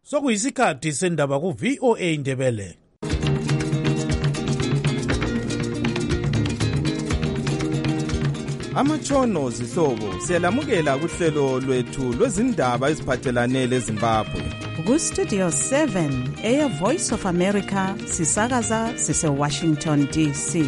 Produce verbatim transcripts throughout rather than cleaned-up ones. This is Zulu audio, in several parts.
Sokuyisikhathi sendaba ku V O A Ndebele. Amatshono zihlobo siyalamukela kuhlelo lwethu lwezindaba eziphathelane leZimbabwe. Ku Studio seven Air Voice of America sisakaza sise Washington D C.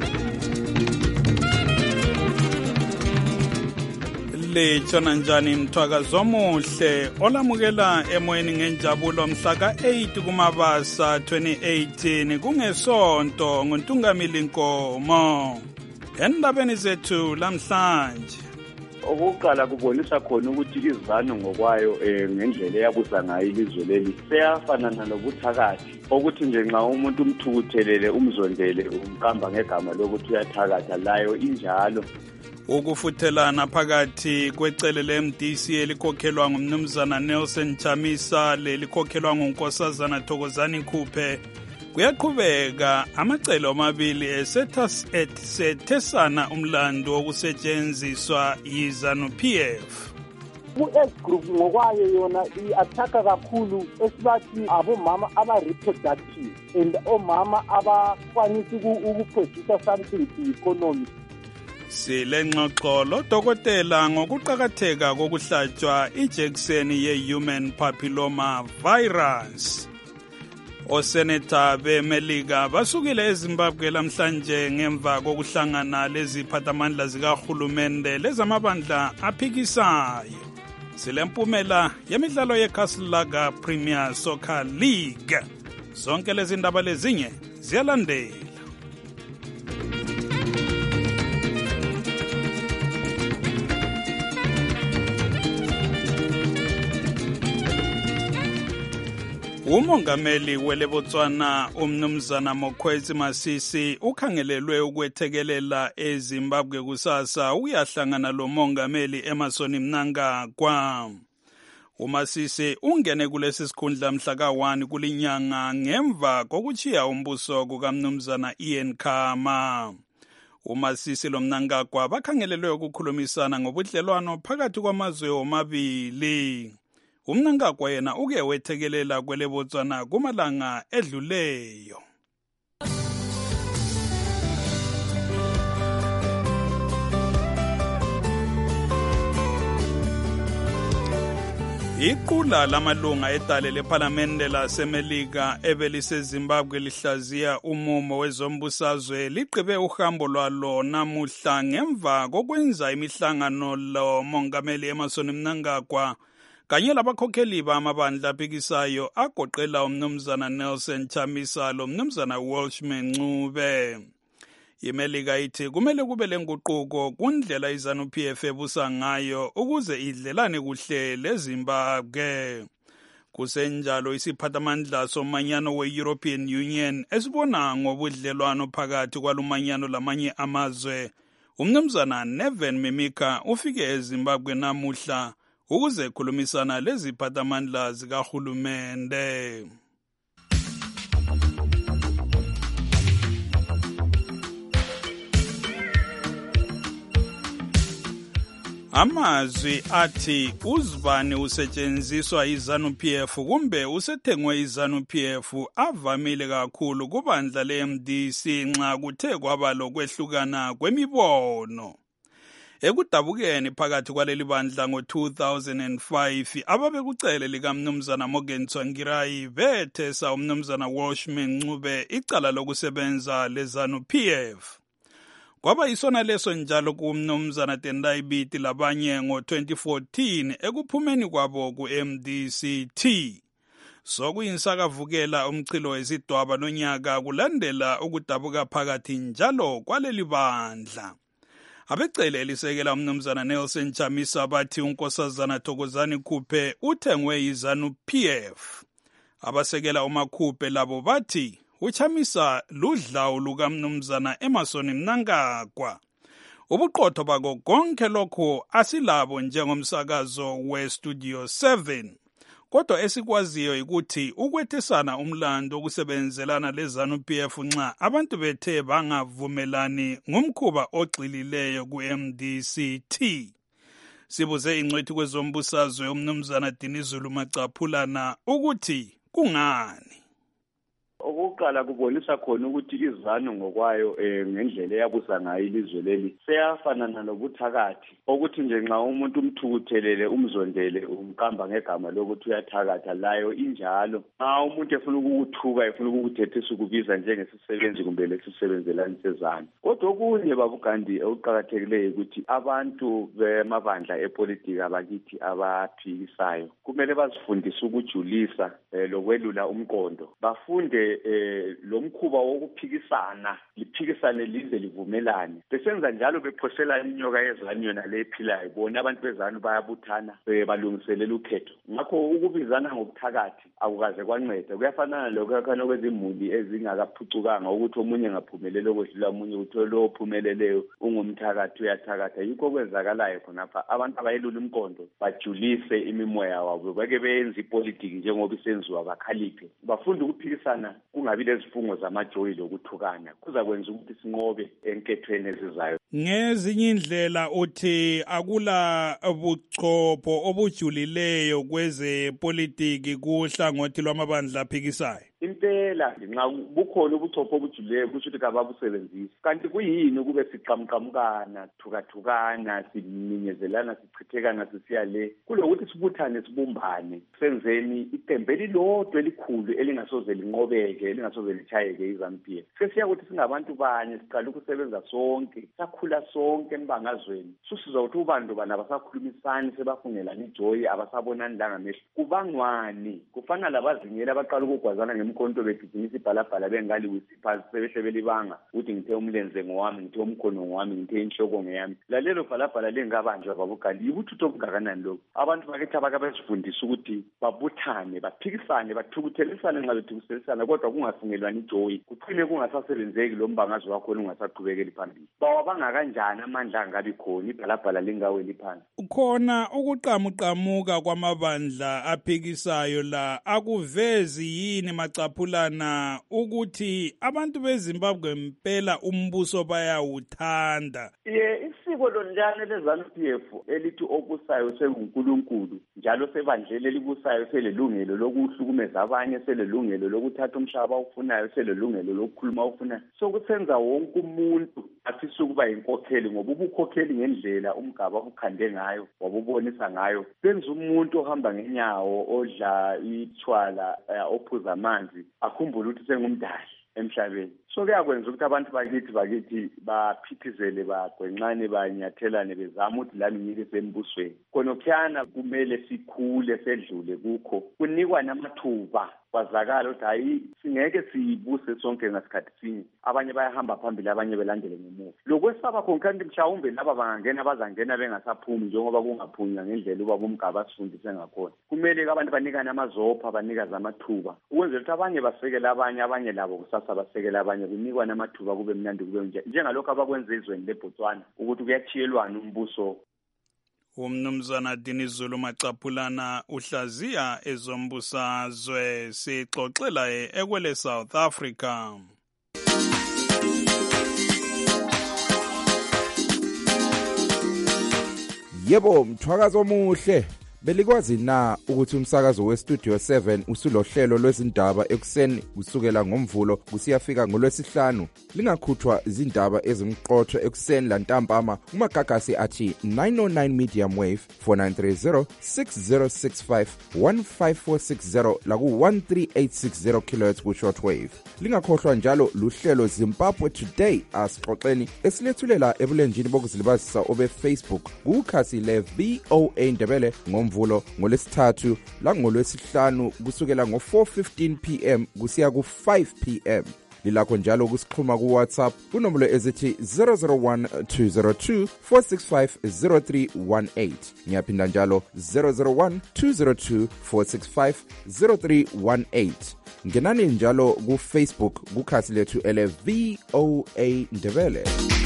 Litshona njani mthwakazo omuhle olamukela emoyeni ngenjabulo mhla ka eight kuMabasa twenty eighteen kungesonto ngoNtungamili Nkomo. Endabeni zethu lamhlanje okuqala kubonisa khona ukuthi izanu ngokwayo eh, ngendlela eyabusa ngayo ilizwe leli seyafanana nobuthakathi okuthi nje nxa umuntu umthukuthelele umzondele umqamba ngegama lokuthi uyathakatha layo injalo. Ukufuthelana phakathi kwecele le-M D C elikhokhelwa ngumnumzana Nelson Chamisa lelikhokhelwa ngunkosazana Thokozani Khuphe kuyaqhubeka. Amacele omabili esethesana umlando wokusetshenziswa yiZanu P F. U-S group ngokwayo yona i-athaka kakhulu esibathi abomama aba-reproductive and omama abakwanisa ukuproducer something to economy. Sile ngxoxo lodokotela ngokuqakatheka kokuhlatshwa ijekiseni ye-human papilloma virus. Oseneta beMelika basukile eZimbabwe lamhlanje ngemva kokuhlangana leziphathamandla zikahulumende lezamabandla aphikisayo. Silempumela yemidlalo yeCastle Lager Premier Soccer League. Zonke lezi ndaba lezinye ziyalandela. Umongameli welebotswana umnumzana Mokwetsi Masisi ukhangelelwe ukwethekelela eZimbabwe kusasa uyahlangana lo mongameli Emmerson Mnangagwa. uMasisi ungene kulesi sikhundla mhla ka one kulinyanga ngemva kokuchiya umbuso kukamnumzana Ian Khama. uMasisi lo Mnangagwa bakhangelelwe ukukhulumisana ngobudlelwano phakathi kwamazwe omabili. uMnangagwa yena uke wethekelela kwelebotswana kumalanga edluleyo. Iqula lamalunga etale lephalamende laseMelika ebeliseZimbabwe lihlaziya umumo wezombusazwe liqibe uhambo lwalo namuhla ngemva kokwenza imihlangano lo mongameli Emmerson Mnangagwa kanye labakhokheli bamabandla aphikisayo agoqela umnumzana Nelson Chamisa lo mnumzana Welshman Ncube. iMelika ithi kumele kube lenguquko kundlela iZanu P F ebusa ngayo ukuze idlelane kuhle leZimbabwe. Kusenjalo isiphathamandla somanyano we-European Union esibona ngobudlelwano phakathi kwalumanyano lamanye amazwe umnumzana Neven Mimika ufike eZimbabwe namuhla ukuze khulumisana leziphathamandla zikahulumende. Amazwi athi uzibani usetshenziswa iZanu P F kumbe usethengwe iZanu P F avamile kakhulu kubandla le-M D C nxa kuthe kwaba lokwehlukana kwemibono. Ekudabukeni phakathi kwaleli bandla ngo two thousand five ababekucele likamnumzana Morgan Tsvangirai bethesa umnumzana Welshman Ncube icala lokusebenza leZanu P F. Kwaba isona leso njalo kumnumzana Tendai Biti labanye ngo twenty fourteen ekuphumeni kwabo ku-M D C T. Sokuyinsakavukela umchilo wezidwaba nonyaka kulandela ukudabuka phakathi njalo kwaleli bandla. Abecele elisekela umnumzana Nelson Chamisa bathi unkosazana Thokozani Khuphe uthengwe yiZanu P F. Abasekela uMakhuphe labo bathi uChamisa ludlawu lukamnumzana Emmerson Mnangagwa. Ubuqotho bako konke lokho asilabo njengomsakazo weStudio seven. Kodwa esikwaziyo ukuthi ukwethesana umlando wokusebenzelana leZanu P F nxa abantu bethe bangavumelani ngumkhuba ogxilileyo ku-M D C T. sibuze ingcwethi kwezombusazwe umnumzana Dinizulu Macaphulana ukuthi kungani. Okokuqala kubonisa khona ukuthi izanu ngokwayo eh ngendlela eyabusa ngayo ilizwe leli seyafanana nobuthakathi ukuthi nje nxa umuntu umthukuthelele umzondele umqamba ngegama lokuthi uyathakatha layo injalo. Nxa umuntu efuna ukukuthuka efuna ukukuthethisa ukubiza njengesisebenzi kumbe lesisebenzelani sezanu. Kodwa okunye babugandi okuqhakathekileyo ukuthi abantu bemabandla epolitiki abakithi abaphikisayo kumele bazifundise ukujulisa eh, lokwelula umqondo. Bafunde eh lomkhuba wokuphikisana liphikisane lize livumelane besenza njalo bephosela inyoka yezanu yona lephilayo bona abantu bezanu bayabuthana balungiselela ukhetho. Ngakho ukubizana ngokuthakathi akukaze kwanceda kuyafanana lokukhana kwezimuli ezingakaphucukanga ukuthi omunye ngaphumelela okwedlula omunye utho lo ophumeleleyo ungumthakathi uyathakatha. Yikho kwenzakalayo khonapha abantu abayelula umqondo bajulise imimoya wabo bake benze ipolitiki njengoba isenziwa bakhaliphe bafunda ukuphikisana kungabi lezifungo zamajoyi lokuthukana kuza kwenza ukuthi sinqobe enkethweni ezizayo. Ngezinye indlela uthi akula buchopho obujulileyo kweze politiki kuhlangothi lwamabandla aphikisayo. Impela nxa bukhona ubuchopho obujulileyo kusho ukuthi kababusebenzisi. Kanti kuyini kube siqhamqhamukana thukathukana siminyezelana sichithekana sisiya le kulokuthi sibuthane sibumbane senzeni iqembu elilodwa elikhulu elingasoze linqobeke elingasoze lichayeke iZANU P F. Sesiya ukuthi singabantu banye siqala ukusebenza sonke sakhula sonke embangazweni susizwa ukuthi ubantu bana basakhulumisani sebafungelana ijoyi abasabonani la ngamehlo kubangwani kufana labazingela abaqala ukugwazana ngemkonto begijimisa ibhalabhala bengali wisiphazi sebehle belibanga ukuthi ngithe umlenze ngowami ngithe umkhono ngowami ngithe inhloko ngeyami lalelo bhalabhala lengabanjwa babukali yibuthutho obungakanani lokho. Abantu bakithi abakabesifundisa ukuthi babuthane baphikisane bathukuthelisane nxa bethukuthelisana kodwa kungafungelwani ijoyi kuqine kungasasebenzeki lo mbangazo wakho ungasaqhubekeli phambili. Bawabanga kanjani amandla angabi khona ibhalabhala lingaweli phansi. Khona ukuqamuqamuka kwamabandla aphikisayo la akuvezi yini Macaphulana ukuthi abantu beZimbabwe impela umbuso bayawuthanda? Ye isiko lonjani leZANU P F elithi okusayo senguNkulunkulu njalo sebandlele libusayo selelungelo lokuhlukumeza abanye selelungelo lokuthatha umhlaba awufunayo selelungelo lokukhuluma awufunayo sokusenza wonke umuntu afisa ukuba inkokheli ngoba ubukhokheli ngendlela umgaba ukhande ngayo wabubonisa ngayo benza umuntu ohamba ngenyawo odla ithwala ophuza amanzi akhumbula ukuthi sengumdali emhlabeni. So kuyakwenza ukuthi abantu bakithi bakithi baphithizele bagwenxane banyathelane bezama ukuthi lami ngike sembusweni khonokhiyana kumele sikhule sedlule kukho kunikwa namathuba kwazakala ukuthi hayi singeke siyibuse sonke ngasikhathi sinye abanye bayahamba phambili abanye belandele ngemuva lokwesaba khona kanti mhlawumbe laba bangangena bazangena bengasaphumi njengoba kungaphunywa ngendlela ubaba umgaba asifundise ngakhona. Kumele abantu banikane amazopha banikaze amathuba ukwenzela ukuthi abanye basekele abanye abanye labo kusasa basekele abanye kunikwa namathuba kube mnandi kube nje njengalokho abakwenza ezweni leBotswana ukuthi kuyathiyelwana umbuso. Umnumzana Dinizulu Macaphulana uhlaziya ezombusazwe sixoxela ekwele South Africa. Yebo mthwakazo omuhle belikwazi na ukuthi umsakazo weStudio seven usulohlelo lwezindaba ekuseni kusukela ngomvulo kusiyafika ngolwesihlanu lingakhuthwa izindaba ezimqotho ekuseni lantambama umagagasi athi nine oh nine medium wave four nine three zero six zero six five one five four six zero laku one three eight six zero kilohertz ku shortwave. Lingakhohlwa njalo luhlelo Zimbabwe Today asixoxeni esilethulela ebulenjini bokuzilibazisa obe Facebook kukhasi le V O A Ndebele ngomvulo ngolesithathu la ngolwesihlanu kusukela ngo four fifteen p m kusiya ku five p m Lilakho njalo kusixhuma ku WhatsApp kunombolo ezithi zero zero one two zero two four six five zero three one eight ngiyaphinda njalo zero zero one two zero two four six five zero three one eight. Ngenani njalo ku Facebook kukhasi lethu ele V O A Ndebele.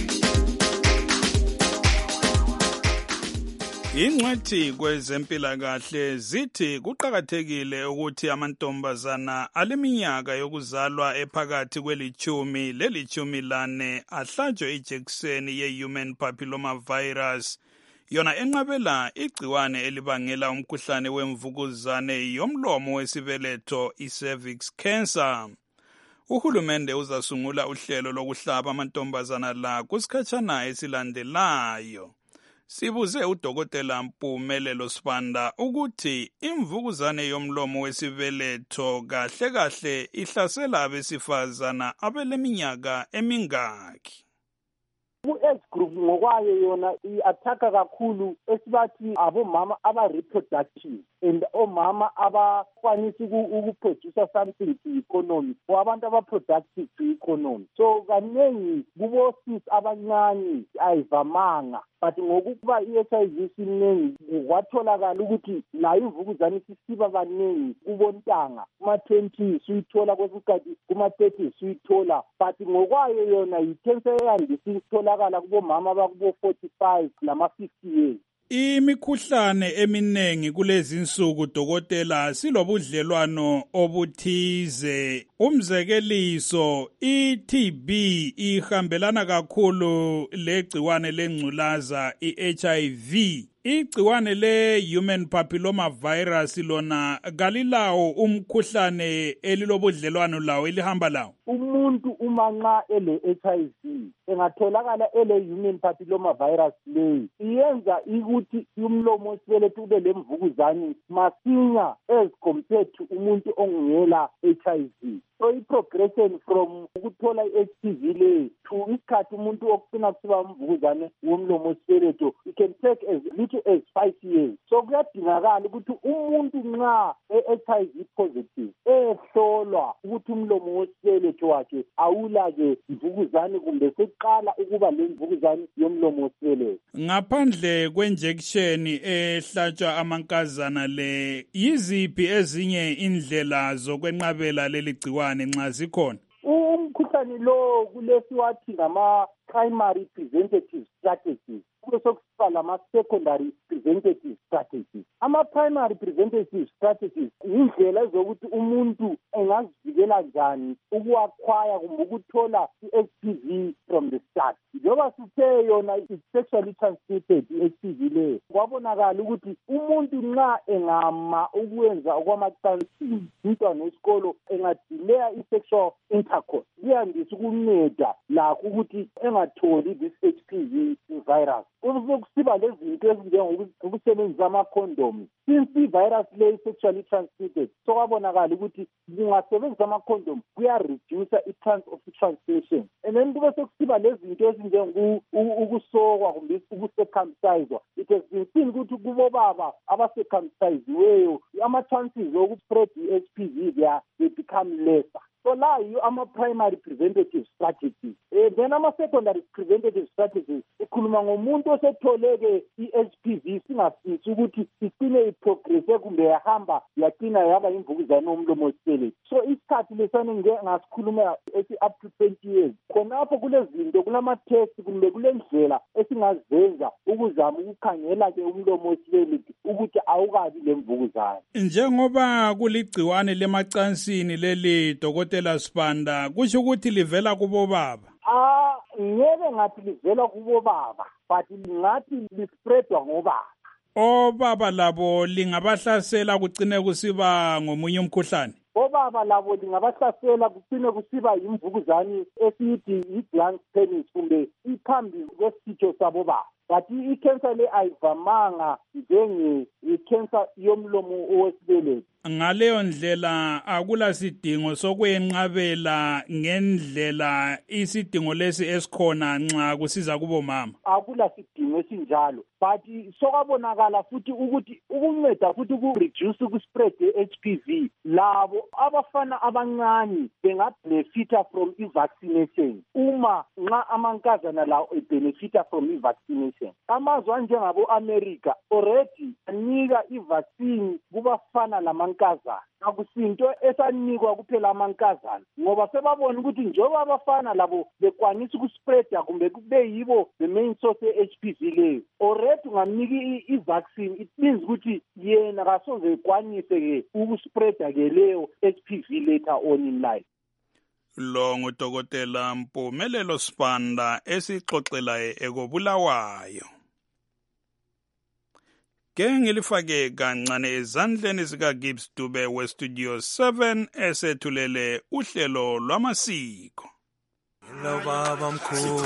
Ingcwethi kwezempilakahle zithi kuqhakathekile ukuthi amantombazana aleminyaka yokuzalwa ephakathi kwelichumi lelichumi lane ahlatshwe ijekiseni ye-human papilloma virus yona enqabela igciwane elibangela umkhuhlane wemvukuzane yomlomo wesibeletho i-cervix cancer. Uhulumende uzasungula uhlelo lokuhlaba amantombazana la kusikhatshana esilandelayo. Sibuze udokotela Mpumelelo Sibanda ukuthi imvukuzane yomlomo wesibeletho kahle kahle ihlasela abesifazana abeleminyaka emingaki. Ku-age group ngokwayo yona i-athaka kakhulu esibathi abomama aba-reproductive and omama abakwanisa ukuproducer something to economy or abantu aba-productive to economy. So kaningi kubosisi abancane ayivamanga, but ngokuba i-H I V isiningi kwatholakala ukuthi nayo imvukuzane isisiba baningi kubontanga kuma-twenties uyithola kwesikhathi kuma-thirties uyithola, but ngokwayo yona yi-cancer eyandisa ukutholakala kubomama abakubo-forty-five lama-fifty years. Imikhuhlane eminengi kulezi insuku dokotela silobudlelwano obuthize. Umzekeliso i-T B ihambelana kakhulu legciwane lengculaza i-H I V. Igciwane le-human papilloma virus lona kalilawo umkhuhlane elilobudlelwano lawo elihamba lawo. Umuntu uma nxa ele-H I V engatholakala ele-human papilloma virus leyi iyenza ukuthi umlomo wesibeletho ube lemvukuzane masinya as compared to umuntu ongela H I V. So i-progression from ukuthola i-H P V leyi to isikhathi umuntu okufuna kusiba mvukuzane womlomo wesibeletho it can take as little as five years. So kuyadingakala ukuthi umuntu nxa e-H I V positive ehlolwa ukuthi umlomo wesibeletho wakhe awula-ke mvukuzane kumbe seqala ukuba lemvukuzane yomlomo wesibeletho. Ngaphandle kwe-injection ehlatshwa amankazana le, yiziphi ezinye indlela zokwenqabela leli gciwane nxa zikhona? Umkhuhlane lo kulesiwathi ngama-primary preventative strategies, kube sokusiba lama-secondary preventative strategies. Ama-primary preventative strategies yindlela zokuthi umuntu engazivikela njani ukuwakhwaya kumbe ukuthola i-H P V from the start. Njoba sithe yona i-sexually transmitted i-H P V leyo, kwabonakala ukuthi umuntu nxa engama ukwenza okwamacansini umntwana wesikolo engadileya i-sexual intercourse kuyandisa ukunceda lakho ukuthi engatholi this H P V virus. Kusiba lezinto ezinjengokusebenzisa ama-condoms. Since i-virus leyi sexually transmitted, so kwabonakala ukuthi kungasebenzisa ama-condom kuyareduce i-chance of transmission. And then kube sekusiba lezinto ezinjengokusokwa kumbe ukucircumciswa. It has been seen ukuthi kubobaba abacircumciseweyo ama-chances okuspread i-H P V they become lesser. So la yiyo ama-primary preventative strategies. Eh, then ama-secondary preventative strategies ikhuluma ngomuntu osetholeke i-H P V singafisi ukuthi igcine iprogresse kumbe yahamba yagcina yaba imvukuzane yomlomo wesibeletho. So isikhathi lesane ngasikhuluma esi-up to twenty years. Khonapho kulezinto kulama-test kumbe kulendlela esingazenza ukuzama ukukhangela-ke umlomo wesibeletho ukuthi awukabi lemvukuzane. Njengoba kuligciwane lemacansini leli Dokotela Sibanda, kusho ukuthi livela kubobaba? Ah, ngeke ngathi livela kubobaba, but ngathi lispreadwa ngobaba. Obaba labo lingabahlasela kugcine kusiba ngomunye umkhuhlane? Obaba labo lingabahlasela kugcine kusiba imvukuzane esiyithi i-glans penis kumbe iphambi kwesitho sabobaba. But i-cancer le ayivamanga njenge i-cancer yomlomo owesibeletho. Ngaleyo ndlela akula sidingo sokwenqabela ngendlela isidingo lesi esikhona nxa kusiza kubomama. Akula sidingo esinjalo, but sokwabonakala futhi ukuthi ukunceda futhi ku-reduce ukuspread i-H P V labo abafana abancane bengabenefita from i-vaccination uma nxa amankazana lawo ebenefita from i-vaccination. Amazwe anjengabo-America already anika i-vaccine kubafana lamankazana. Akusinto esanikwa kuphela amankazana ngoba sebabona ukuthi njengoba abafana labo bekwanisa ukuspreada kumbe kube yibo the main source ye-H P V leyo already ungamnika i-vaccine it means ukuthi yena kasoze ekwanise-ke ukuspreada-ke leyo H P V later on in life. Lo ngudokotela Mpumelelo Sibanda esixoxela ekobulawayo. ke ngilifake kancane ezandleni zikaGibbs Dube westudio seven esethulele uhlelo lwamasiko. Lo baba mkhulu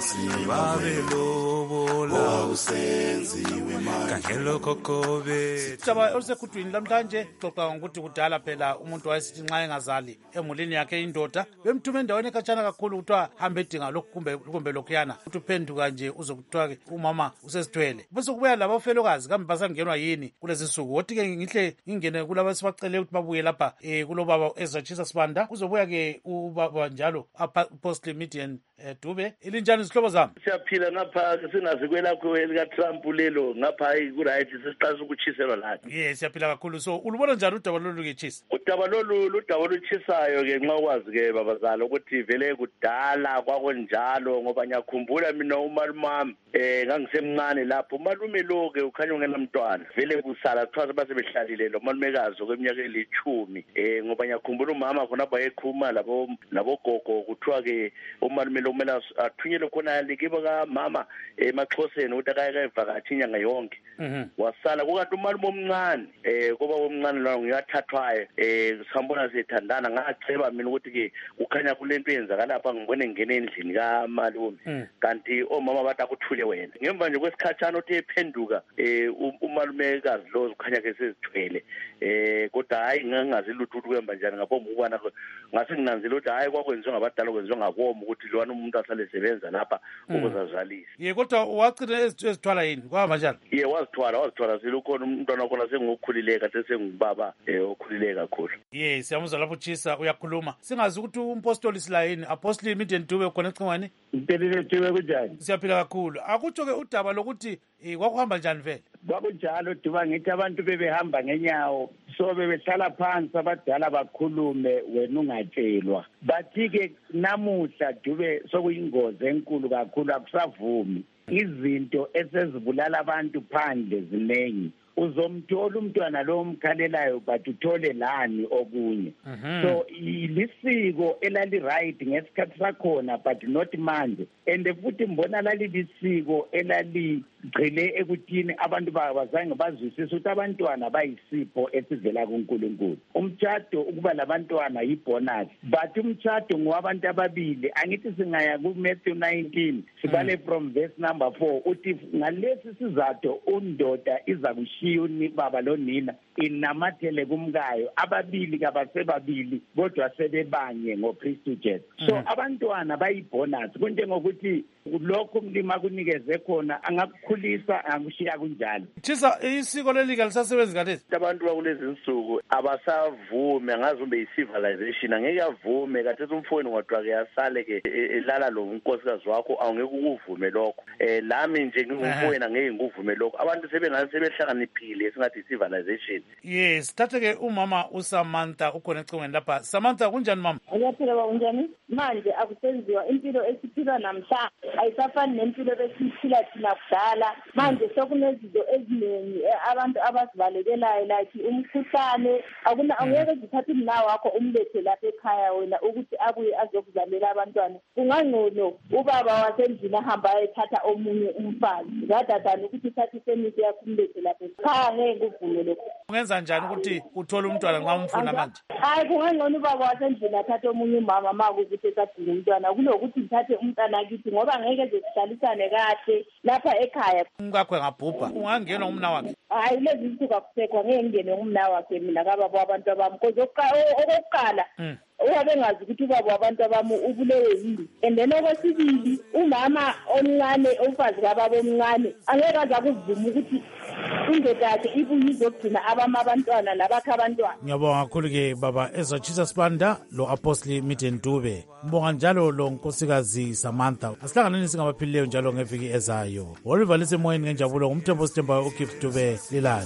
babelobola usenziwe manje kangelo kokobe Sitaba osekudwini lamhlanje xoxa ngokuthi kudala phela umuntu wayesithi nxa engazali emulini yakhe indoda bemthuma endaweni ekhatshana kakhulu kuthiwa hambe edinga lokhu kumbe kumbe lokhuyana uthi uphenduka nje uzokuthiwa umama usesithwele bese kubuya labo felokazi kambe basangenwa yini kulezi nsuku wothi ke ngihle ngingene kulabo sibacele ukuthi babuye lapha eh kulobaba ezachisa sibanda uzobuya ke ubaba njalo apostle Midian eh, Dube ilinjani isihlobo zami siyaphila ngapha singazi kwelakho elika Trump lelo ngapha ku right sesiqasa ukuchiselwa lakhe yes siyaphila kakhulu so ulubona njani udaba lolu ke chisa udaba lolu udaba oluchisayo ke nxa ukwazi ke babazala ukuthi vele kudala kwakonjalo ngoba ngiyakhumbula mina umalumami eh ngangisemncane lapho umalume lo ke ukhanya ungenamntwana vele kusala kuthiwa base behlalile lo malumekazi kweminyaka elithumi eh ngoba ngiyakhumbula umama khona bayekhuma labo labo gogo kuthiwa ke umalume lo kumele athunyelwe khona likibo ka mama emaXhoseni ukuthi akayivakathi inyanga yonke wasala kukanti umalume omncane eh kuba omncane lo ngiyathathwayo eh sihambona sethandana ngaceba mina ukuthi ke ukhanya kulento yenzaka lapha ngibone ngene endlini ka malume kanti omama bathi akuthule wena ngemva nje kwesikhatshana uthi ephenduka eh umalumekazi lo ukhanya ke sezithwele eh kodwa hayi ngingazi lutho ukuthi kwemba njani ngaphambi ukubana ngase nginanzile ukuthi hayi kwakwenziwa ngabadala kwenziwa ngakomo ukuthi lwana umuntu asale sebenza lapha ukuzazalisa ye kodwa wagcina ezithwala yini kwahamba njani ye wazithwala wazithwala silukhona umntwana wakho sengokhulileka sesengubaba eh okhulileka kakhulu ye siyamuzwa lapho chisa uyakhuluma singazi ukuthi umpostoli silayini apostle Midian Dube khona ecingwane impelele Dube kunjani siyaphila kakhulu akutsho ke udaba lokuthi kwakuhamba njani vele kwakunjalo Duba ngithi abantu bebehamba ngenyawo so bebehlala phansi abadala bakhulume wena ungatshelwa bathi ke namuhla Dube sokuyingozi enkulu kakhulu akusavumi izinto esezibulala abantu phandle zinengi uzomthola umntwana lo omkhalelayo but uthole lani okunye so ilisiko elali right ngesikhathi sakhona but not manje and futhi mbona lali lisiko elali gcile ekuthini abantu bazange bazwisise ukuthi abantwana bayisipho esivela kuNkulunkulu umtshado ukuba labantwana yibonus but umtshado ngowabantu ababili angithi singaya ku Matthew nineteen sibale from verse number four uthi ngalesi sizathu undoda iza kushiya unibaba lonina inamathele kumkayo ababili kabasebabili kodwa sebebanye ngoKristu Jesu so abantwana bayibonus kunjengokuthi lokho umlima kunikeze khona angakukhulisa angakushiya kunjalo chisa isiko lelika lisasebenza kalezi abantu bakulezi insuku abasavume ngazi umbe civilization angeke avume kathi umfowenu ngodwa ke yasale ke elala lo unkosikazi wakho awungeke ukuvume lokho eh lami nje ngingumfowenu angeke ngikuvume lokho abantu sebengase behlakaniphile esingathi civilization yes thathe ke umama uSamantha ukhona ecingweni lapha Samantha kunjani mama uyaphila ba unjani manje akusenziwa impilo esiphila namhla ayisafani nempilo besiphila thina kudala manje sokunezinto eziningi abantu abazibalekelayo like umkhuhlane akuna angeke zithathe umna wakho umlethe lapha ekhaya wena ukuthi abuye azokuzalela abantwana kungangcono ubaba wasendlini ahamba ethatha omunye umfazi ngadadana ukuthi thathe semithi yakho umlethe lapha ekhaya ngeke kuvume lokho ungenza njani ukuthi uthole umntwana nxa umfuna manje hayi kungangcono ubaba wasendlini athathe omunye umama maka ukuthi esadinga umntwana kunokuthi ngithathe umntwana kithi ngoba ngeke zesidlalisane kahle lapha ekhaya umkakho ngabhubha ungangenwa umna wakhe hayi lezi zinsuku akusekho ngeke ngene umna wakhe mina kababa wabantu abami because okokuqala uyabe ngazi ukuthi ubaba wabantu abami ubulewe yini and then okwesibili umama omncane umfazi kababa omncane angeke aze akuvuma ukuthi indoda yakhe ibuye izogcina abama abantwana nabakha abantwana ngiyabonga kakhulu ke baba ezachisa sibanda lo apostle Midian Dube ngibonga njalo lo nkosikazi Samantha asihlanganeni singabaphilileyo njalo ngeviki ezayo Oliver lisemoyeni ngenjabulo ngumthembo sitembayo uGibbs Dube lilali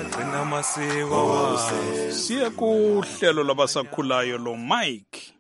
siye kuhlelo labasakhulayo lo Mike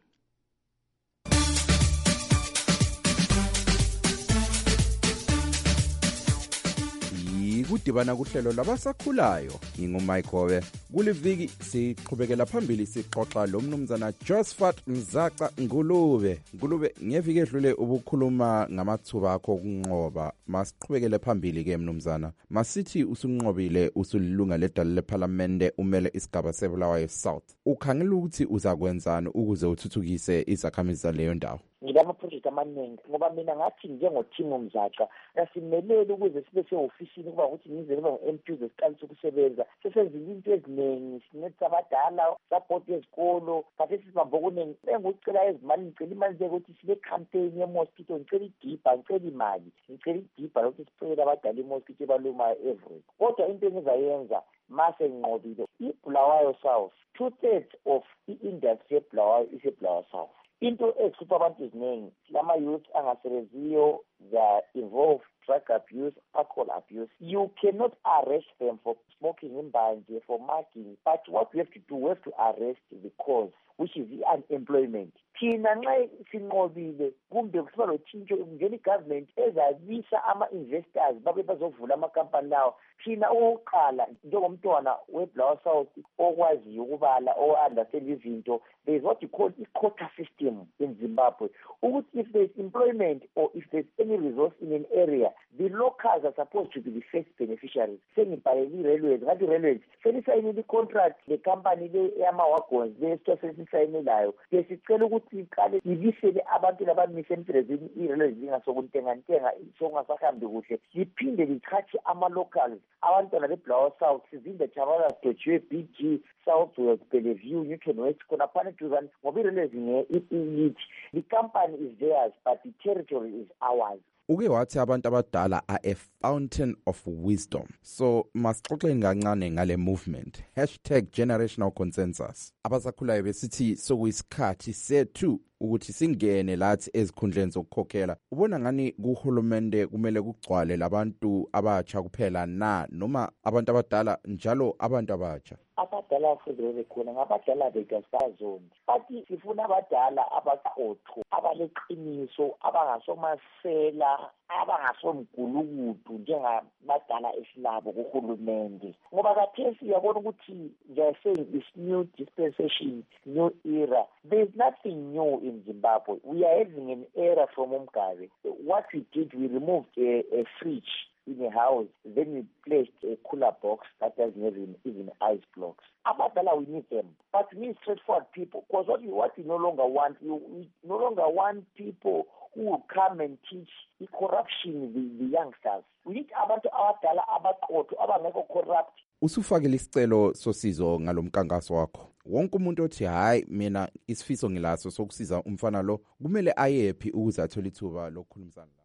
kudibana kuhlelo labasakhulayo. Ngingumaigobe. Kuliviki siqhubekela phambili sixoxa lo mnumzana Josephat Mzaca Ngulube. Ngulube, ngeviki edlule ubukhuluma ngamathuba akho kunqoba. Masiqhubekele phambili ke mnumzana. Masithi usunqobile usulilunga ledala leParliament umele isigaba seBulawayo South. Ukhangela ukuthi uzakwenzani ukuze uthuthukise izakhamizi zaleyo ndawo? Ngilamaproject amaningi ngoba mina ngathi njengoThimo Mzaca asimelele ukuze sibe seofisini kuba ukuthi ngize ngibe ngu-M P zesiqalisa ukusebenza sesenzile into eziningi sincedisa abadala support yezikolo kade sisibambe okuningi engikucela ezimali ngicela imali nje ukuthi sibe campaign ye-mosquito ngicela idibha ngicela imali ngicela idibha lokuthi siphelele abadala i-mosquito ebalumayo every kodwa into engizayenza mase nginqobile iBulawayo South two-thirds of i-industry yeBulawayo iseBulawayo South. Into ezihlupha abantu eziningi lama-youth angasebenziyo, they are involved drug abuse, alcohol abuse. You cannot arrest them for smoking in banje, for mugging, but what we have to do, we have to arrest the cause, which is the unemployment. Thina nxa sinqobile kumbe kusiba lothintsho ngeni government ezabisa ama-investors babe bazovula amakampani lawo. Thina okokuqala njengomntwana weBulawayo South okwaziyo ukubala o-understand izinto, there is what you call i-quota system in Zimbabwe. Ukuthi if there is employment or if there is any resource in an area, the locals are supposed to be the first beneficiaries. Sengibhalele i-railways, ngathi i-railways senisayinile i-contract le-company le yama-wagons le-store senisayinilayo. Besicela ukuthi iqale ibisele abantu labamise emsebenzini i-railways zingasokuntengantenga sokungasahambi kuhle. Liphinde lichache ama-locals abantwana beBulawayo South sizinda Chabalala Dojwe B G South West Bellevue Newton West khona phana duzane ngoba i-railways nge-elite. The company is theirs but the territory is ours. Uke wathi abantu abadala are a fountain of wisdom. So masixoxeni kancane ngale movement hashtag generational consensus. Abasakhulayo besithi sokuyisikhathi sethu ukuthi singene lathi ezikhundleni zokukhokhela. Ubona ngani kuhulumende kumele kugcwale labantu abatsha kuphela na noma abantu abadala njalo abantu abatsha? Abadala futhi khona ngabadala bekasazoni. Bathi sifuna abadala abaqotho, abaleqiniso, abangasomasela, abangasomgulukudu njengabadala esilabo kuhulumende. Ngoba kathesi uyabona ukuthi they are saying this new dispensation, new era. There is nothing new in Zimbabwe. We are having an era from Umgabe. What we did, we removed a, a fridge in a house, then we placed a cooler box that doesn't have even ice blocks. Abadala, we need them, but we need straightforward people, because what we, what we no longer want, we, we no longer want people who will come and teach the corruption the, the youngsters. We need abantu abadala abaqotho abangekho corrupt. Usufakile isicelo sosizo ngalomkankaso wakho. Wonke umuntu othi hayi mina isifiso ngilaso sokusiza umfana lo kumele ayephi ukuze athole ithuba lokukhulumisana lawo.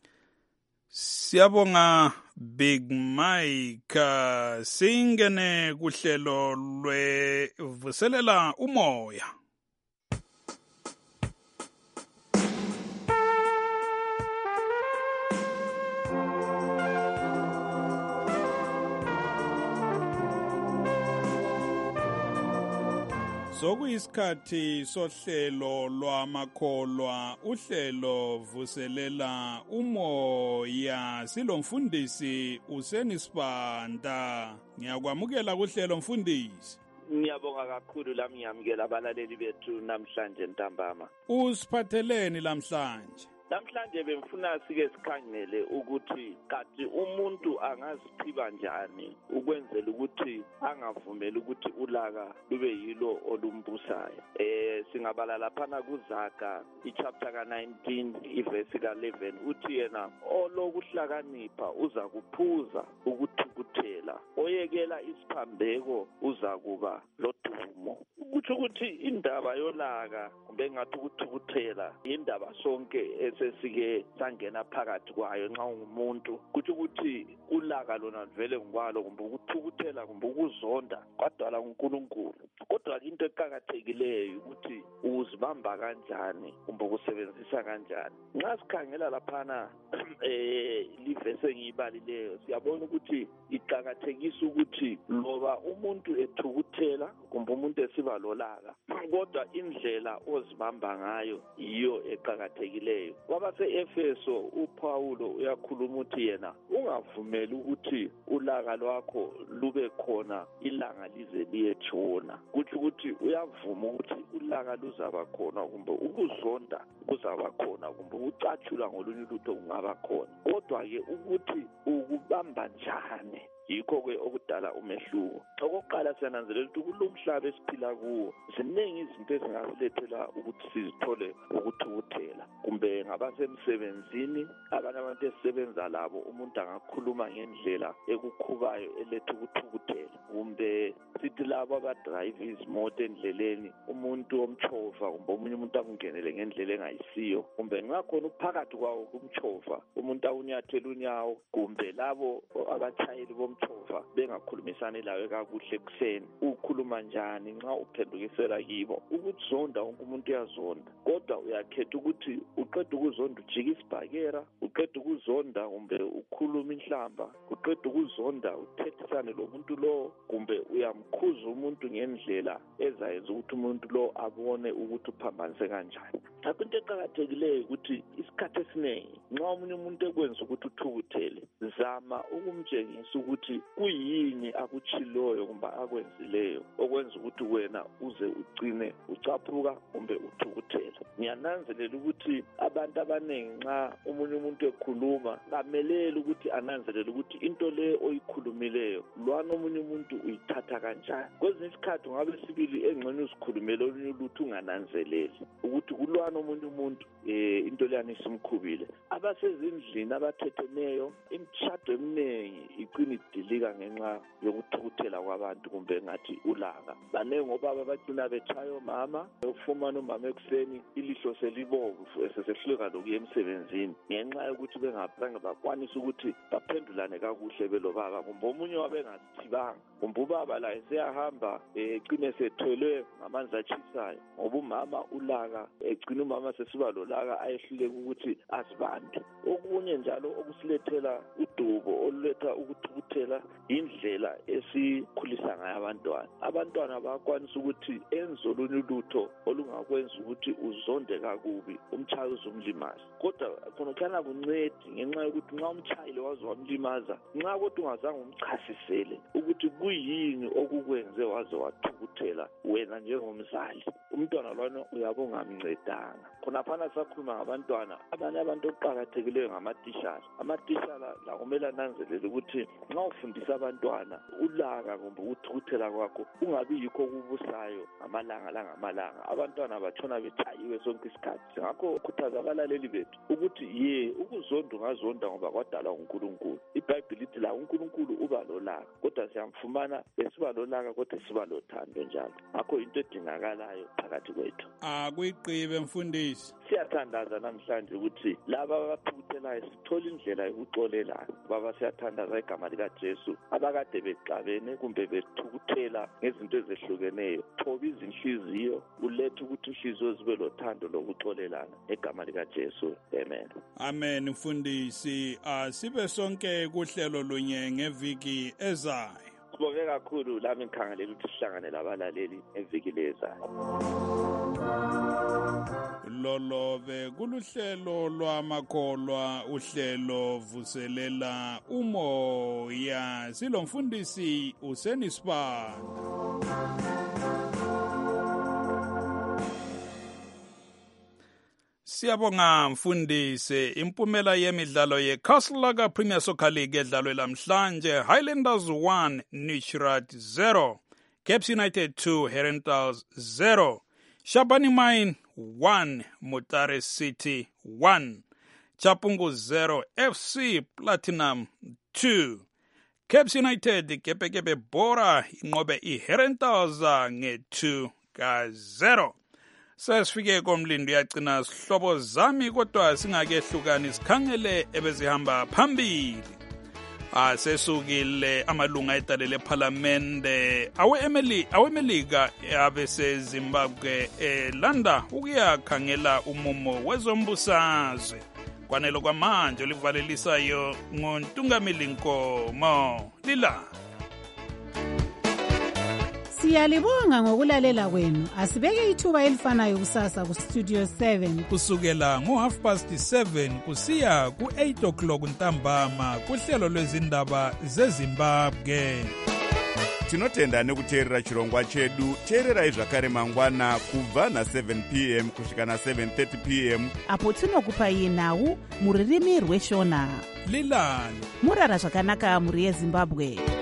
Siyabonga Big Mike. Singene kuhlelo lwevuselela umoya. Sokuyisikhathi sohlelo lwamakholwa, uhlelo vuselela umoya. Silomfundisi usenisibanda. Ngiyakwamukela kuhlelo mfundisi. Ngiyabonga kakhulu lami ngiyamukela abalaleli bethu namhlanje ntambama. Usiphatheleni lamhlanje? Namhlanje bemfuna sike sikhangele ukuthi kati umuntu angaziphiwa njani ukwenzela ukuthi angavumeli ukuthi ulaka lube yilo olumbusayo. Eh singabala laphana kuZaga ichapter ka nineteen iverse ka eleven uthi yena olokuhlakanipha uza kuphuza ukuthukuthela, oyekela isiphambeko uza kuba lodumo. Ukuthi ukuthi indaba yolaka kumbe ngathi ukuthukuthela indaba sonke sesike sangena phakathi kwayo nxa ungumuntu, kuthi ukuthi ulaka lona vele ngokwalo kumbe ukuthukuthela kumbe ukuzonda kwadala uNkulunkulu. Kodwa into eqhakathekileyo ukuthi uzibamba kanjani kumbe ukusebenzisa kanjani. Nxa sikhangela laphana eh livese ngiyibalileyo siyabona ukuthi iqhakathekisa ukuthi loba umuntu ethukuthela kumbe umuntu esiba lolaka, kodwa indlela ozibamba ngayo iyo eqhakathekileyo. Kwabase Efeso uPaulo uyakhuluma uthi yena ungavumeli uvumele ukuthi ulaka lwakho lube khona ilanga lize liyetshona kuthi ukuthi uyavuma ukuthi ulaka luzaba khona kumbe ukuzonda kuzaba khona kumbe ucatshula ngolunye lutho kungaba khona kodwa ke ukuthi ukubamba njani yikho-ke okudala umehluko. Okokuqala siyananzelela ukuthi kulo mhlaba esiphila kuwo ziningi izinto ezingasilethela ukuthi sizithole ukuthukuthela kumbe ngabasemsebenzini abanye abantu esisebenza labo umuntu angakhuluma ngendlela ekukhubayo eletha ukuthukuthela kumbe sithi labo abadrayiva izimoto endleleni umuntu omchova kumbe omunye umuntu akungenele ngendlela engayisiyo kumbe ngakhona uphakathi kwawo kumchova umuntu awunyathela unyawo kumbe labo abatshayeli bomchova bengakhulumisani lawe kakuhle ekuseni ukhuluma njani nxa uphendukisela kibo ukuzonda wonke umuntu uyazonda kodwa uyakhetha ukuthi uqeda ukuzonda ujika isibhakera uqeda ukuzonda kumbe ukhuluma inhlamba uqeda ukuzonda uthethisane lo muntu lo kumbe uyamkhuza umuntu ngendlela ezayenza ukuthi umuntu lo abone ukuthi uphambanise kanjani. Akho into eqakathekileyo ukuthi isikhathi esiningi nxa omunye umuntu ekwenza ukuthi uthukuthele zama ukumtshengisa ukuthi kuyini akutshiloyo kumbe akwenzileyo okwenza ukuthi wena uze ugcine ucaphuka kumbe uthukuthela. Ngiyananzelela ukuthi abantu abaningi nxa umunye umuntu ekhuluma kamelele ukuthi ananzelele ukuthi into le oyikhulumileyo lwana omunye umuntu uyithatha kanjani. Kwezinye isikhathi ngabe sibili engxenye usikhulumele olunye lutho ungananzeleli ukuthi kulwana omunye umuntu eh into leyani isimkhubile. Abasezindlini abathetheneyo imishado eminingi icina idilika ngenxa yokuthukuthela kwabantu kumbe ngathi ulaka. Banenge ngobaba bacina betshaya omama ufumana umama ekuseni ilihlo selibomvu esesehluleka lokuya emsebenzini ngenxa yokuthi bengaphange bakwanisa ukuthi baphendulane kakuhle belo baba kumbe omunye wabengazithibanga kumbe ubaba la eseyahamba ecine sethwelwe ngamanzi atshisayo ngoba umama ulaka egcina umama sesiba lolaka ayehluleka ukuthi asibande. Okunye njalo okusilethela udubo oluletha ukuthukuthela indlela esikhulisa ngayo abantwana. Abantwana bayakwanisa ukuthi enze olunye lutho olungakwenza ukuthi uzonde kakubi umtshayi uzumlimaza kodwa khona kana kuncedi ngenxa yokuthi nxa umtshayile waze wamlimaza nxa kodwa ungazange umchasisele ukuthi kuyini okukwenze waze wathukuthela wena njengomzali umntwana lwana uyabonga mncedanga. Khona phana sakhuluma ngabantwana abanye abantu oqhakathekileyo ngamatishara. Amatishara la kumele ananzelele ukuthi nxa ufundisa abantwana ulaka kumbe ukuthukuthela kwakho ungabi yikho kubusayo ngamalanga la ngamalanga. Abantwana batshona bechayiwe sonke isikhathi. Ngakho khuthaza abalaleli bethu ukuthi ye ukuzonda ungazonda ngoba kwadala uNkulunkulu. iBhayibheli lithi la uNkulunkulu uba lolaka kodwa siyamfumana esiba lolaka kodwa siba lothando njalo. Ngakho into edingakalayo phakathi kwethu akuyiqibe mfundisi. Siyathandaza namhlanje ukuthi laba abathukuthelayo sithola indlela yokuxolelana. Baba siyathandaza igama likaJesu abakade bexabene kumbe bethukuthela ngezinto ezehlukeneyo thoba izinhliziyo ulethe ukuthi inhliziyo zibe lothando lokuxolelana egama likaJesu. Amen. Amen mfundisi. Asibe sonke kuhlelo lunye ngeviki ezayo. Sibonge kakhulu lami ngikhangelela ukuthi sihlangane labalaleli eviki lezayo. Lolobe kuluhlelo lwamakholwa uhlelo vuselela umoya silomfundisi uSenisibanda. Siyabonga mfundisi. Impumela yemidlalo yeCastle Premier Soccer League edlalwe lamhlanje Highlanders one Nishrat zero Caps United two Herentals zero Shabani Mine one Mutare City one Chapungu zero F C Platinum two Caps United Kepekepe Bora inqobe iHerentals nge two ka zero. Sesifike komlindo yagcina sihlobo zami kodwa singakehlukani sikhangele ebezihamba phambili. Asesukile amalunga etalele eParliamente awe-Emily awemelika abese Zimbabwe elanda ukuyakhangela umumo wezombusazwe. Kwanelo kwamanje olivalelisayo ngontungameli Nkomo lila. Siyalibonga ngokulalela kwenu. Asibeke ithuba elifanayo kusasa ku Studio seven. Kusukela ngo half past seven kusiya ku eight o'clock ntambama kuhlelo lwezindaba zeZimbabwe. Tinotenda nekuteerera chirongwa chedu. Teererai zvakare mangwana kubva na seven p m kusvika na seven thirty p m apo tinokupai nhau muririmi rweshona. Lilani murara zvakanaka muri yeZimbabwe.